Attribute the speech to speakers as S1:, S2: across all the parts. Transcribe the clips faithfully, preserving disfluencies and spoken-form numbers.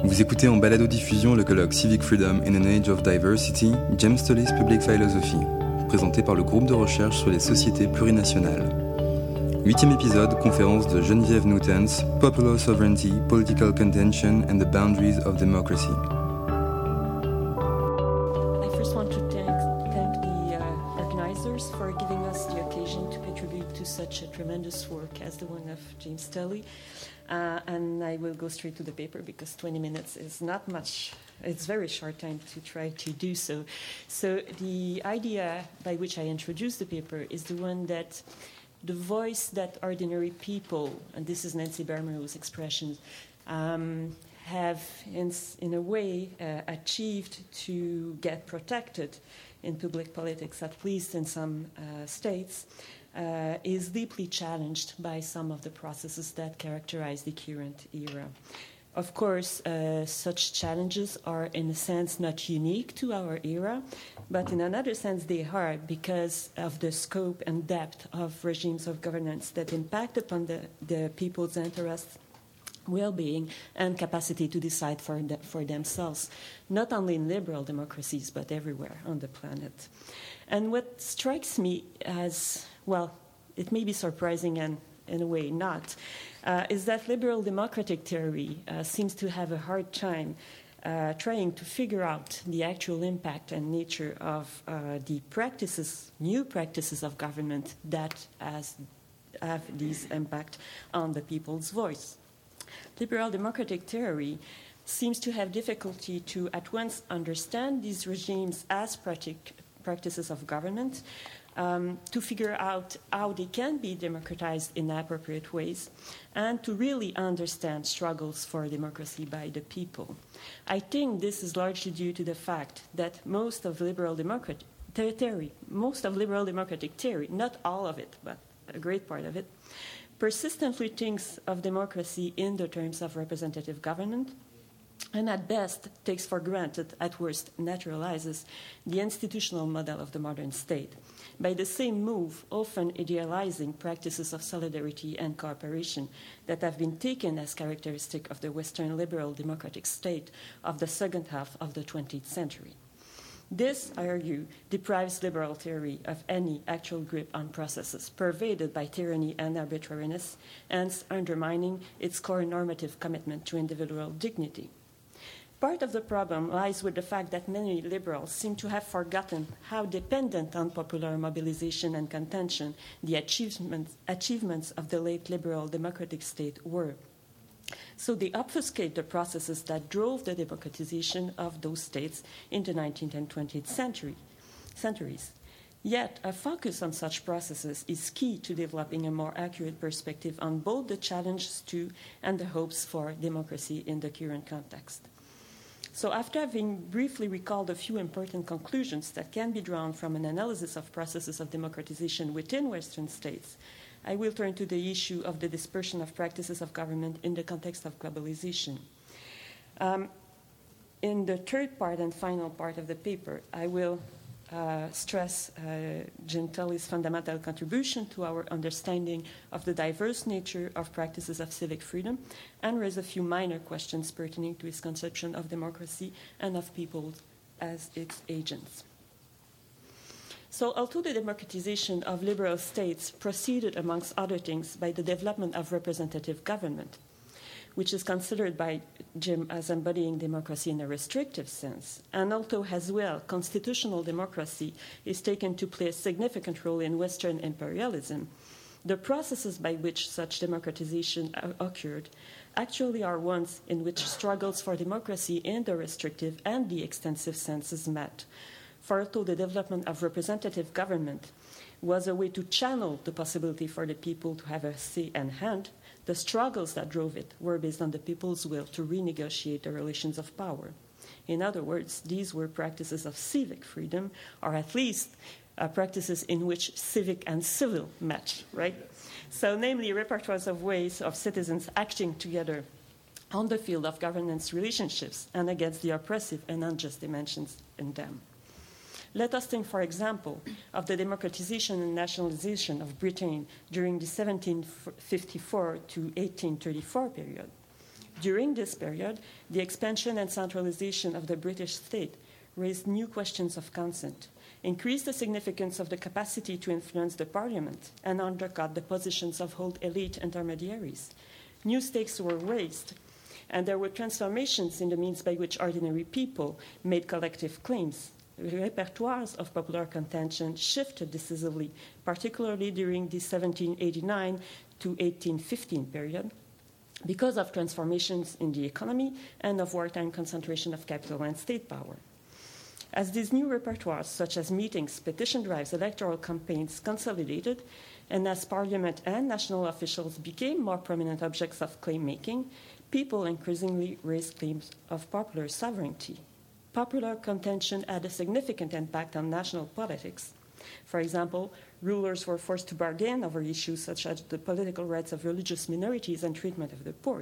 S1: Vous écoutez en balado-diffusion le colloque Civic Freedom in an Age of Diversity, James Tully's Public Philosophy, présenté par le groupe de recherche sur les sociétés plurinationales. Huitième épisode, conférence de Geneviève Newtens, Popular Sovereignty, Political Contention and the Boundaries of Democracy.
S2: I first want to thank, thank the uh, organizers for giving us the occasion to contribute to such a tremendous work as the one of James Tully. Uh, and I will go straight to the paper because twenty minutes is not much. It's very short time to try to do so. So the idea by which I introduce the paper is the one that the voice that ordinary people, and this is Nancy Bermeau's expression, um, have in, in a way uh, achieved to get protected in public politics, at least in some uh, states, Uh, is deeply challenged by some of the processes that characterize the current era. Of course, uh, such challenges are, in a sense, not unique to our era, but in another sense they are because of the scope and depth of regimes of governance that impact upon the, the people's interests, well-being, and capacity to decide for, the, for themselves, not only in liberal democracies, but everywhere on the planet. And what strikes me as, well, it may be surprising and in a way not, uh, is that liberal democratic theory uh, seems to have a hard time uh, trying to figure out the actual impact and nature of uh, the practices, new practices of government that has, have this impact on the people's voice. Liberal democratic theory seems to have difficulty to at once understand these regimes as practic- practices of government, um, to figure out how they can be democratized in appropriate ways, and to really understand struggles for democracy by the people. I think this is largely due to the fact that most of liberal democratic theory, most of liberal democratic theory, not all of it, but a great part of it, persistently thinks of democracy in the terms of representative government, and at best takes for granted, at worst naturalizes, the institutional model of the modern state, by the same move often idealizing practices of solidarity and cooperation that have been taken as characteristic of the Western liberal democratic state of the second half of the twentieth century. This, I argue, deprives liberal theory of any actual grip on processes pervaded by tyranny and arbitrariness, hence undermining its core normative commitment to individual dignity. Part of the problem lies with the fact that many liberals seem to have forgotten how dependent on popular mobilization and contention the achievements, achievements of the late liberal democratic state were. So they obfuscate the processes that drove the democratization of those states in the nineteenth and twentieth century, centuries. Yet, a focus on such processes is key to developing a more accurate perspective on both the challenges to and the hopes for democracy in the current context. So after having briefly recalled a few important conclusions that can be drawn from an analysis of processes of democratization within Western states, I will turn to the issue of the dispersion of practices of government in the context of globalization. Um, in the third part and final part of the paper, I will uh, stress uh, Jim Tully's fundamental contribution to our understanding of the diverse nature of practices of civic freedom and raise a few minor questions pertaining to his conception of democracy and of people as its agents. So although the democratization of liberal states proceeded, amongst other things, by the development of representative government, which is considered by Jim as embodying democracy in a restrictive sense, and although as well constitutional democracy is taken to play a significant role in Western imperialism, the processes by which such democratization occurred actually are ones in which struggles for democracy in the restrictive and the extensive senses met. For although the development of representative government was a way to channel the possibility for the people to have a say and hand, the struggles that drove it were based on the people's will to renegotiate the relations of power. In other words, these were practices of civic freedom, or at least uh, practices in which civic and civil met, right? So namely, repertoires of ways of citizens acting together on the field of governance relationships and against the oppressive and unjust dimensions in them. Let us think, for example, of the democratization and nationalization of Britain during the seventeen fifty-four to eighteen thirty-four period. During this period, the expansion and centralization of the British state raised new questions of consent, increased the significance of the capacity to influence the parliament, and undercut the positions of old elite intermediaries. New stakes were raised, and there were transformations in the means by which ordinary people made collective claims. Repertoires of popular contention shifted decisively, particularly during the seventeen eighty-nine to eighteen fifteen period, because of transformations in the economy and of wartime concentration of capital and state power. As these new repertoires, such as meetings, petition drives, electoral campaigns, consolidated, and as parliament and national officials became more prominent objects of claim-making, people increasingly raised claims of popular sovereignty. Popular contention had a significant impact on national politics. For example, rulers were forced to bargain over issues such as the political rights of religious minorities and treatment of the poor.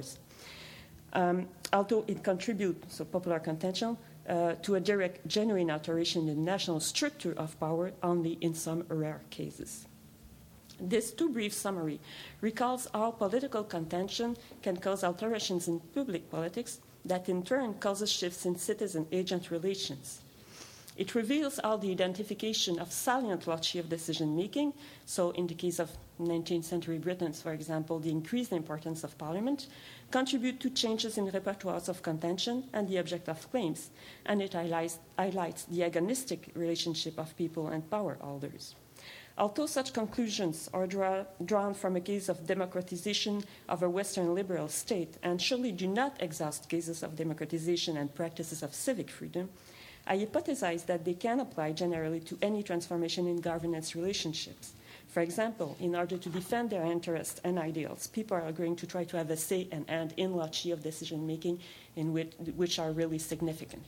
S2: Um, although it contributed, so popular contention, uh, to a direct, genuine alteration in the national structure of power only in some rare cases. This too brief summary recalls how political contention can cause alterations in public politics that in turn causes shifts in citizen-agent relations. It reveals how the identification of salient loci of decision-making, so in the case of nineteenth century Britain, for example, the increased importance of parliament, contribute to changes in repertoires of contention and the object of claims, and it highlights, highlights the agonistic relationship of people and power holders. Although such conclusions are draw, drawn from a case of democratization of a Western liberal state and surely do not exhaust cases of democratization and practices of civic freedom, I hypothesize that they can apply generally to any transformation in governance relationships. For example, in order to defend their interests and ideals, people are going to try to have a say and hand in loci of decision-making in which, which are really significant.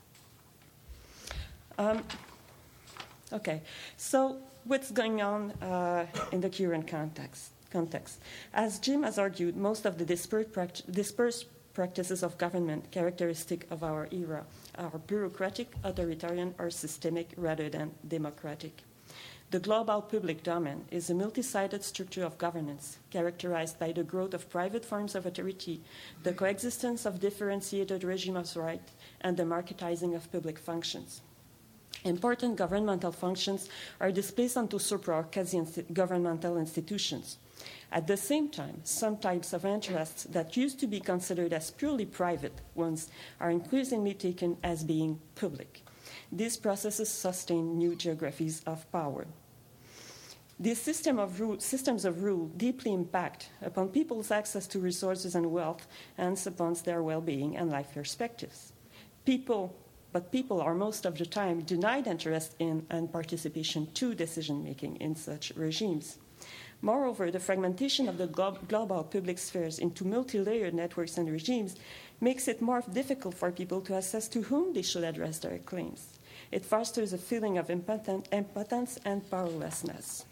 S2: Um, okay, so what's going on uh, in the current context? context? As Jim has argued, most of the dispersed, pract- dispersed practices of government characteristic of our era are bureaucratic, authoritarian, or systemic rather than democratic. The global public domain is a multi-sided structure of governance characterized by the growth of private forms of authority, the coexistence of differentiated regimes of right, and the marketizing of public functions. Important governmental functions are displaced onto supra or quasi-governmental institutions. At the same time, some types of interests that used to be considered as purely private ones are increasingly taken as being public. These processes sustain new geographies of power. These system of rule, systems of rule deeply impact upon people's access to resources and wealth, and upon their well-being and life perspectives. People, but people are most of the time denied interest in and participation to decision-making in such regimes. Moreover, the fragmentation of the glo- global public spheres into multi-layered networks and regimes makes it more difficult for people to assess to whom they should address their claims. It fosters a feeling of impotent, impotence and powerlessness.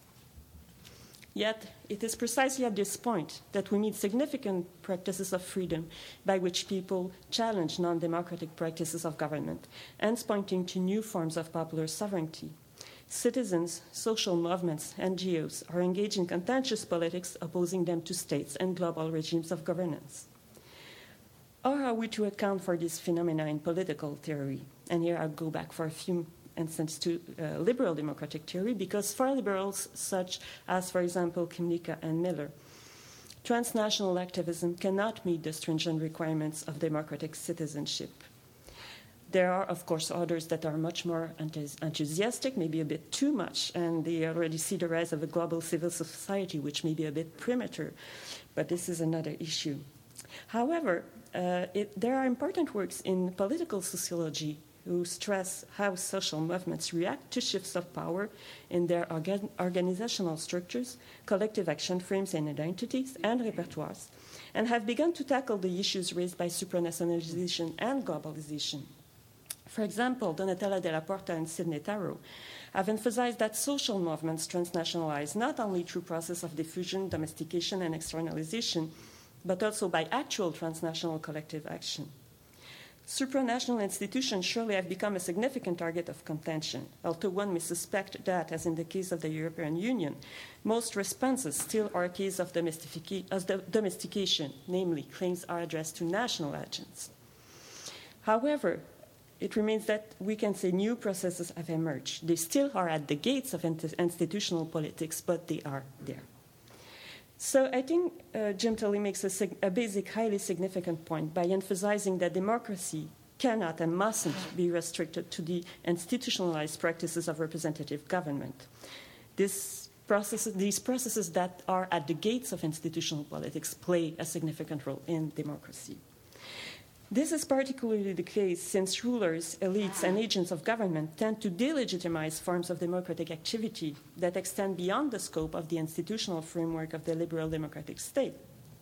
S2: Yet, it is precisely at this point that we meet significant practices of freedom by which people challenge non-democratic practices of government, hence pointing to new forms of popular sovereignty. Citizens, social movements, N G Os are engaged in contentious politics, opposing them to states and global regimes of governance. How are we to account for this phenomena in political theory? And here I'll go back for a few instances to uh, liberal democratic theory, because for liberals such as, for example, Kymlicka and Miller, transnational activism cannot meet the stringent requirements of democratic citizenship. There are, of course, others that are much more enthusiastic, maybe a bit too much, and they already see the rise of a global civil society, which may be a bit premature, but this is another issue. However, uh, it, there are important works in political sociology who stress how social movements react to shifts of power in their organ- organizational structures, collective action frames and identities, and repertoires, and have begun to tackle the issues raised by supranationalization and globalization. For example, Donatella Della Porta and Sidney Tarrow have emphasized that social movements transnationalize not only through process of diffusion, domestication, and externalization, but also by actual transnational collective action. Supranational institutions surely have become a significant target of contention, although one may suspect that, as in the case of the European Union, most responses still are a case of domestication, namely claims are addressed to national agents. However, it remains that we can say new processes have emerged. They still are at the gates of institutional politics, but they are there. So I think uh, Jim Tully makes a, sig- a basic, highly significant point by emphasizing that democracy cannot and mustn't be restricted to the institutionalized practices of representative government. This process, these processes that are at the gates of institutional politics play a significant role in democracy. This is particularly the case since rulers, elites, and agents of government tend to delegitimize forms of democratic activity that extend beyond the scope of the institutional framework of the liberal democratic state.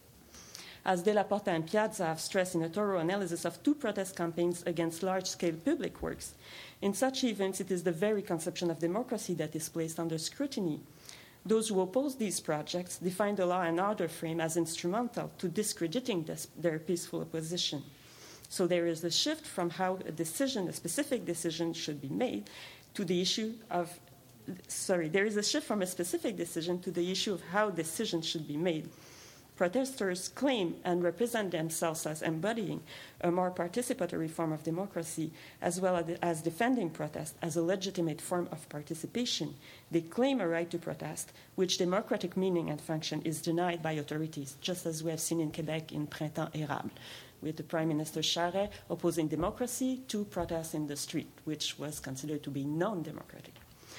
S2: As De La Porta and Piazza have stressed in a thorough analysis of two protest campaigns against large-scale public works, in such events it is the very conception of democracy that is placed under scrutiny. Those who oppose these projects define the law and order frame as instrumental to discrediting this, their peaceful opposition. So there is a shift from how a decision, a specific decision should be made to the issue of, sorry, there is a shift from a specific decision to the issue of how decisions should be made. Protesters claim and represent themselves as embodying a more participatory form of democracy, as well as defending protest as a legitimate form of participation. They claim a right to protest, which democratic meaning and function is denied by authorities, just as we have seen in Quebec in Printemps Érable, with the Prime Minister Charest opposing democracy to protests in the street, which was considered to be non-democratic.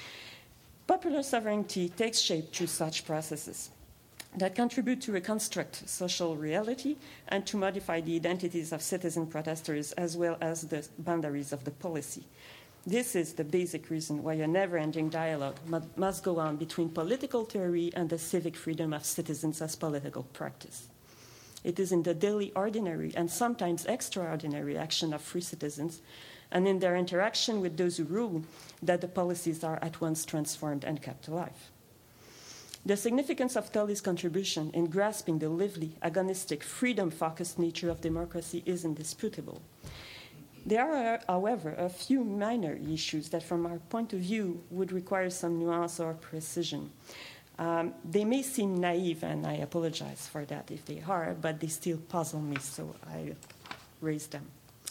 S2: Popular sovereignty takes shape through such processes that contribute to reconstruct social reality and to modify the identities of citizen protesters as well as the boundaries of the policy. This is the basic reason why a never-ending dialogue must go on between political theory and the civic freedom of citizens as political practice. It is in the daily ordinary and sometimes extraordinary action of free citizens and in their interaction with those who rule that the policies are at once transformed and kept alive. The significance of Tully's contribution in grasping the lively, agonistic, freedom-focused nature of democracy is indisputable. There are, however, a few minor issues that, from our point of view, would require some nuance or precision. Um, they may seem naive, and I apologize for that if they are, but they still puzzle me, so I raise them.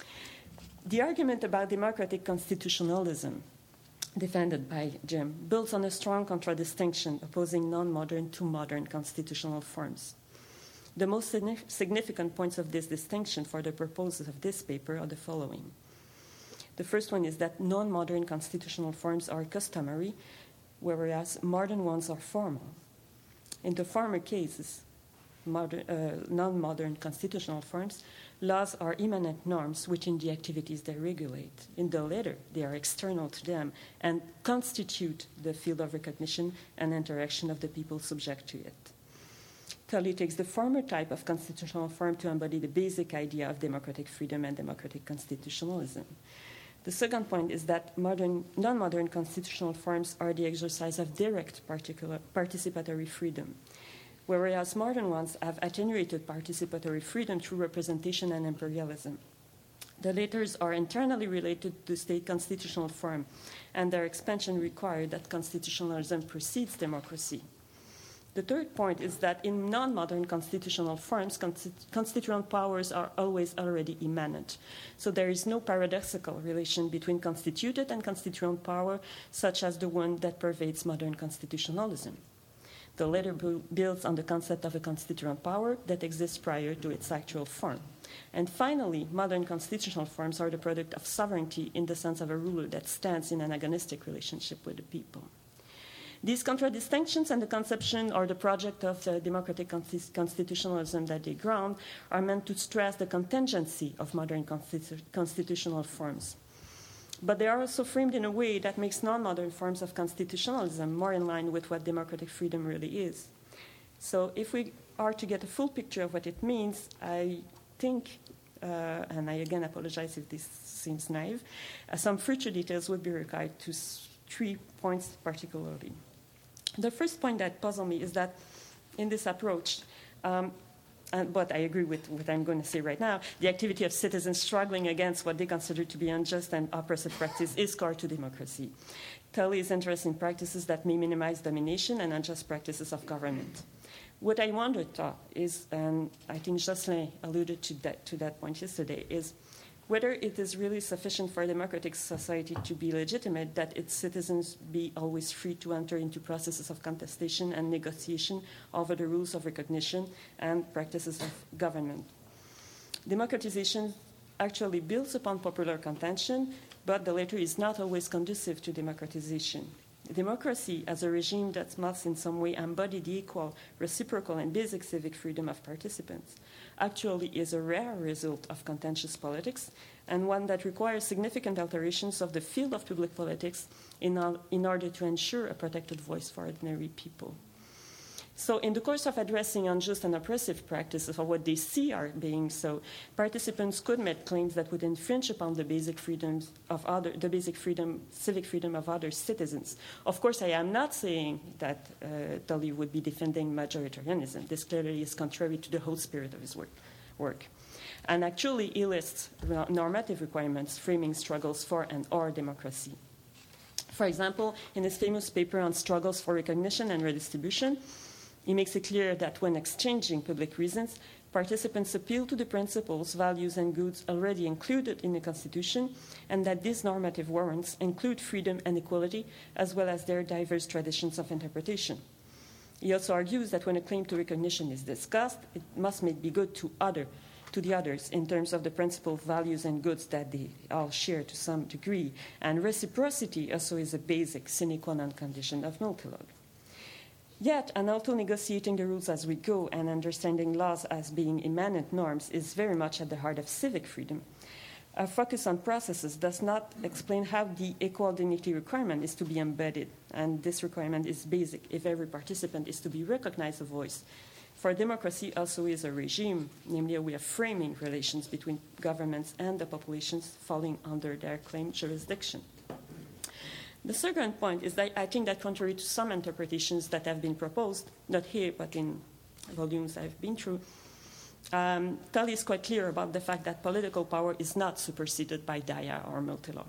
S2: The argument about democratic constitutionalism defended by Jim builds on a strong contradistinction opposing non-modern to modern constitutional forms. The most significant points of this distinction for the purposes of this paper are the following. The first one is that non-modern constitutional forms are customary, whereas modern ones are formal. In the former cases, modern, uh, non-modern constitutional forms, laws are immanent norms within the activities they regulate. In the latter, they are external to them and constitute the field of recognition and interaction of the people subject to it. Tully takes the former type of constitutional form to embody the basic idea of democratic freedom and democratic constitutionalism. The second point is that modern, non-modern constitutional forms are the exercise of direct particular, participatory freedom, whereas modern ones have attenuated participatory freedom through representation and imperialism. The latter are internally related to state constitutional form, and their expansion required that constitutionalism precedes democracy. The third point is that in non-modern constitutional forms, constituent powers are always already immanent. So there is no paradoxical relation between constituted and constituent power, such as the one that pervades modern constitutionalism. The latter builds on the concept of a constituent power that exists prior to its actual form. And finally, modern constitutional forms are the product of sovereignty in the sense of a ruler that stands in an agonistic relationship with the people. These contradistinctions and the conception or the project of the democratic constitutionalism that they ground are meant to stress the contingency of modern constitu- constitutional forms. But they are also framed in a way that makes non-modern forms of constitutionalism more in line with what democratic freedom really is. So if we are to get a full picture of what it means, I think, uh, and I again apologize if this seems naive, uh, some future details would be required to s- three points particularly. The first point that puzzles me is that in this approach, um, and, but I agree with what I'm going to say right now, the activity of citizens struggling against what they consider to be unjust and oppressive practice is core to democracy. Tully is interested in practices that may minimize domination and unjust practices of government. What I wonder is, and I think Jocelyn alluded to that, to that point yesterday, is whether it is really sufficient for a democratic society to be legitimate that its citizens be always free to enter into processes of contestation and negotiation over the rules of recognition and practices of government. Democratization actually builds upon popular contention, but the latter is not always conducive to democratization. Democracy, as a regime that must in some way embody the equal, reciprocal, and basic civic freedom of participants, actually is a rare result of contentious politics and one that requires significant alterations of the field of public politics in, al- in order to ensure a protected voice for ordinary people. So in the course of addressing unjust and oppressive practices, or what they see are being so, participants could make claims that would infringe upon the basic freedoms of other, the basic freedom, civic freedom of other citizens. Of course, I am not saying that uh, Tully would be defending majoritarianism. This clearly is contrary to the whole spirit of his work. work. And actually, he lists normative requirements framing struggles for and or democracy. For example, in his famous paper on struggles for recognition and redistribution, he makes it clear that when exchanging public reasons, participants appeal to the principles, values, and goods already included in the Constitution, and that these normative warrants include freedom and equality, as well as their diverse traditions of interpretation. He also argues that when a claim to recognition is discussed, it must be good to, other, to the others in terms of the principles, values, and goods that they all share to some degree, and reciprocity also is a basic sine qua non condition of multilog. Yet, and although negotiating the rules as we go and understanding laws as being immanent norms is very much at the heart of civic freedom, a focus on processes does not explain how the equal dignity requirement is to be embedded, and this requirement is basic if every participant is to be recognized a voice. For democracy also is a regime, namely a way of framing relations between governments and the populations falling under their claimed jurisdiction. The second point is that I think that contrary to some interpretations that have been proposed, not here, but in volumes I've been through, um, Tully is quite clear about the fact that political power is not superseded by D A I A or multilog.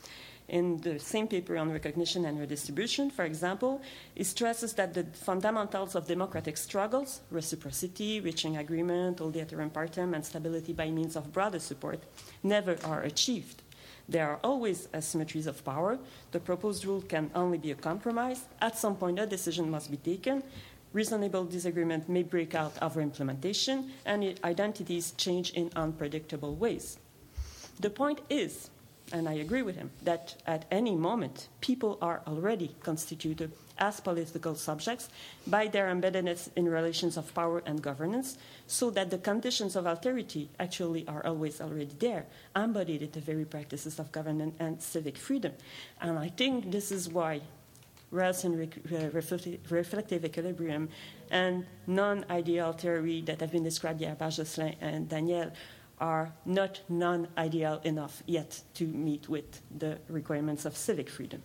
S2: In the same paper on recognition and redistribution, for example, he stresses that the fundamentals of democratic struggles, reciprocity, reaching agreement, audieterim partem, and stability by means of broader support, never are achieved. There are always asymmetries of power. The proposed rule can only be a compromise. At some point, a decision must be taken. Reasonable disagreement may break out over implementation, and identities change in unpredictable ways. The point is, and I agree with him, that at any moment, people are already constituted as political subjects by their embeddedness in relations of power and governance, so that the conditions of alterity actually are always already there, embodied in the very practices of government and civic freedom. And I think this is why Ralston reflective equilibrium and non-ideal theory that have been described here by Jocelyn and Daniel are not non-ideal enough yet to meet with the requirements of civic freedom.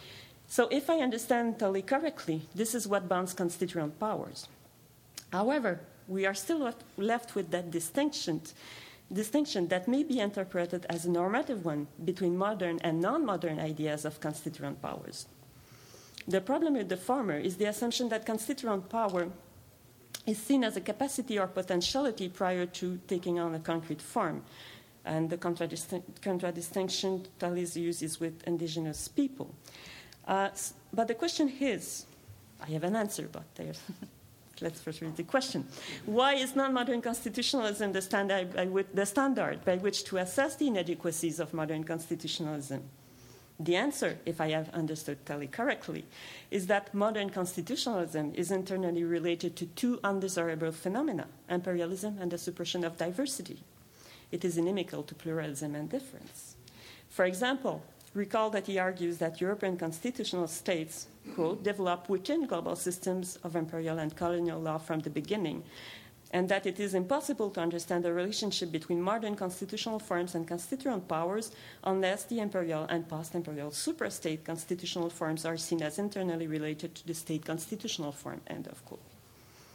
S2: So if I understand Tully correctly, this is what bounds constituent powers. However, we are still left, left with that distinction, distinction that may be interpreted as a normative one between modern and non-modern ideas of constituent powers. The problem with the former is the assumption that constituent power is seen as a capacity or potentiality prior to taking on a concrete form. And the contradistin- contradistinction Tully uses with indigenous people. Uh, but the question is, I have an answer, but there's, let's first read the question. Why is non-modern constitutionalism the standard, by which, the standard by which to assess the inadequacies of modern constitutionalism? The answer, if I have understood Tully correctly, is that modern constitutionalism is internally related to two undesirable phenomena, imperialism and the suppression of diversity. It is inimical to pluralism and difference. For example, recall that he argues that European constitutional states, quote, develop within global systems of imperial and colonial law from the beginning, and that it is impossible to understand the relationship between modern constitutional forms and constituent powers unless the imperial and post-imperial suprastate constitutional forms are seen as internally related to the state constitutional form, end of quote.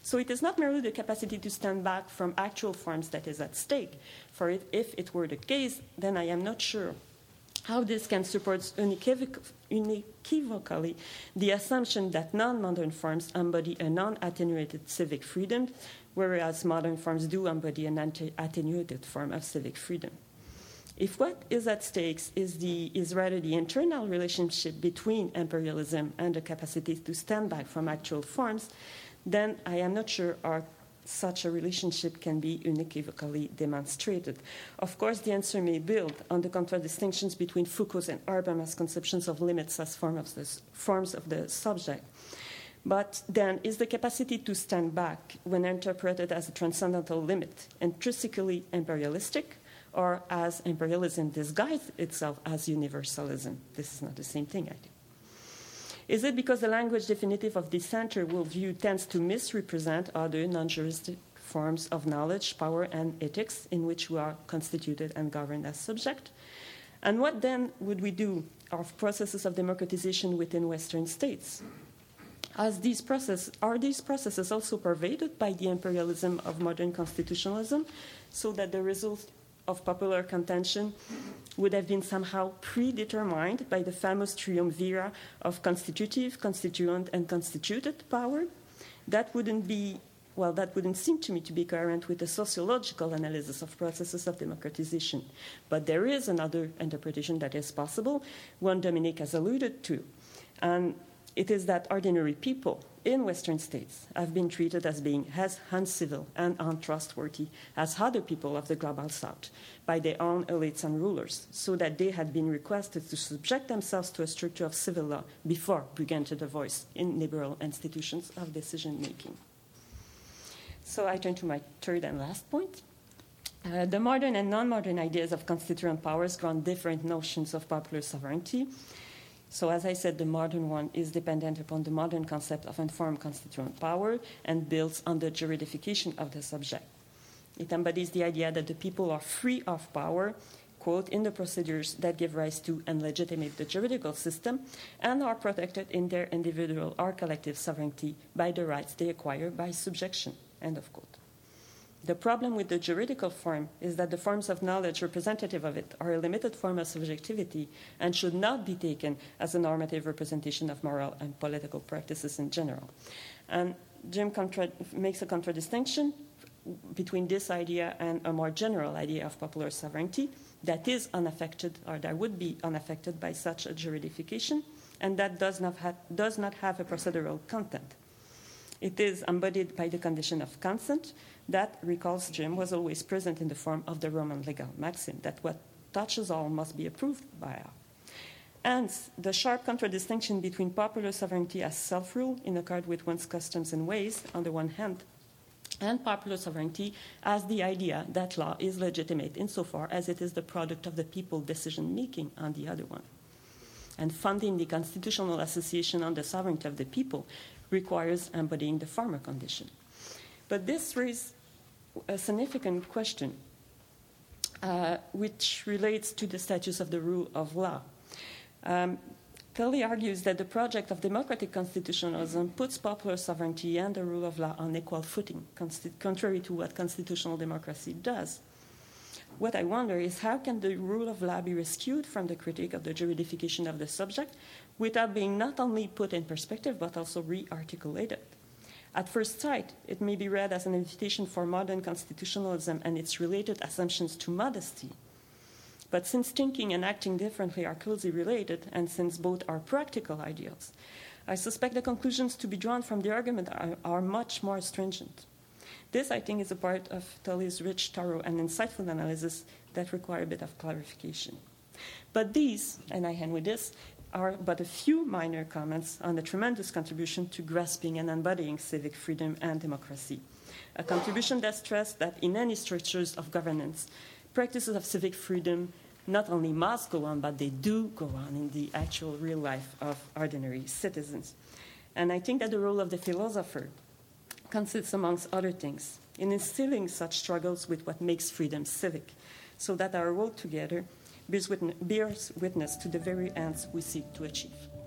S2: So it is not merely the capacity to stand back from actual forms that is at stake. For it, if it were the case, then I am not sure how this can support unequivoc- unequivocally the assumption that non-modern forms embody a non-attenuated civic freedom, whereas modern forms do embody an attenuated form of civic freedom. If what is at stake is, the, is rather the internal relationship between imperialism and the capacity to stand back from actual forms, then I am not sure our such a relationship can be unequivocally demonstrated. Of course, the answer may build on the contradistinctions between Foucault's and Habermas' conceptions of limits as form of this, forms of the subject. But then, is the capacity to stand back, when interpreted as a transcendental limit, intrinsically imperialistic, or as imperialism disguised itself as universalism? This is not the same thing, I think. Is it because the language definitive of dissenter worldview tends to misrepresent other non-juristic forms of knowledge, power, and ethics in which we are constituted and governed as subject? And what then would we do of processes of democratization within Western states? As these processes, are these processes also pervaded by the imperialism of modern constitutionalism, so that the result of popular contention would have been somehow predetermined by the famous triumvirate of constitutive, constituent, and constituted power? That wouldn't be, well, that wouldn't seem to me to be coherent with the sociological analysis of processes of democratization. But there is another interpretation that is possible, one Dominique has alluded to, and it is that ordinary people in Western states have been treated as being as uncivil and untrustworthy as other people of the global South by their own elites and rulers, so that they had been requested to subject themselves to a structure of civil law before we granted a voice in liberal institutions of decision-making. So I turn to my third and last point. Uh, the modern and non-modern ideas of constituent powers grant different notions of popular sovereignty. So as I said, the modern one is dependent upon the modern concept of informed constituent power and builds on the juridification of the subject. It embodies the idea that the people are free of power, quote, in the procedures that give rise to and legitimate the juridical system, and are protected in their individual or collective sovereignty by the rights they acquire by subjection, end of quote. The problem with the juridical form is that the forms of knowledge representative of it are a limited form of subjectivity and should not be taken as a normative representation of moral and political practices in general. And Jim contra- makes a contradistinction between this idea and a more general idea of popular sovereignty that is unaffected, or that would be unaffected by such a juridification, and that does not, ha- does not have a procedural content. It is embodied by the condition of consent that, recalls Jim, was always present in the form of the Roman legal maxim that what touches all must be approved by all. Hence, the sharp contradistinction between popular sovereignty as self-rule in accord with one's customs and ways, on the one hand, and popular sovereignty as the idea that law is legitimate insofar as it is the product of the people decision-making, on the other one. And funding the constitutional association on the sovereignty of the people requires embodying the former condition. But this raises a significant question, uh, which relates to the status of the rule of law. Um, Kelly argues that the project of democratic constitutionalism puts popular sovereignty and the rule of law on equal footing, contrary to what constitutional democracy does. What I wonder is how can the rule of law be rescued from the critique of the juridification of the subject without being not only put in perspective but also re-articulated? At first sight, it may be read as an invitation for modern constitutionalism and its related assumptions to modesty. But since thinking and acting differently are closely related, and since both are practical ideals, I suspect the conclusions to be drawn from the argument are, are much more stringent. This, I think, is a part of Tully's rich, thorough, and insightful analysis that require a bit of clarification. But these, and I end with this, are but a few minor comments on the tremendous contribution to grasping and embodying civic freedom and democracy, a contribution that stressed that in any structures of governance, practices of civic freedom not only must go on, but they do go on in the actual real life of ordinary citizens. And I think that the role of the philosopher consists, amongst other things, in instilling such struggles with what makes freedom civic, so that our work together bears witness to the very ends we seek to achieve.